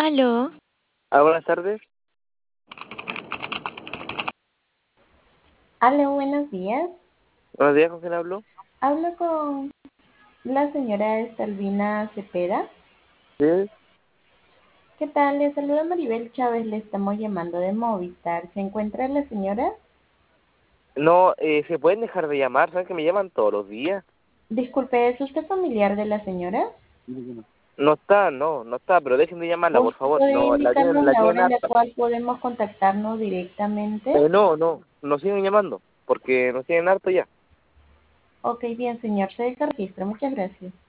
Aló, Buenas tardes. Hola, buenos días. Buenos días, ¿con quién hablo? Hablo con la señora Estalvina Cepeda. Sí. ¿Qué tal? Le saluda Maribel Chávez, le estamos llamando de Movistar. ¿Se encuentra la señora? No, ¿se pueden dejar de llamar? ¿Saben que me llaman todos los días? Disculpe, ¿es usted familiar de la señora? No está, no está, pero dejen de llamarla, por ¿Usted favor. puede No, indicarnos la la tienen hora en la harta. cual podemos contactarnos directamente? No siguen llamando, porque nos tienen harto ya. Ok, bien, señor, se deja registro. Muchas gracias.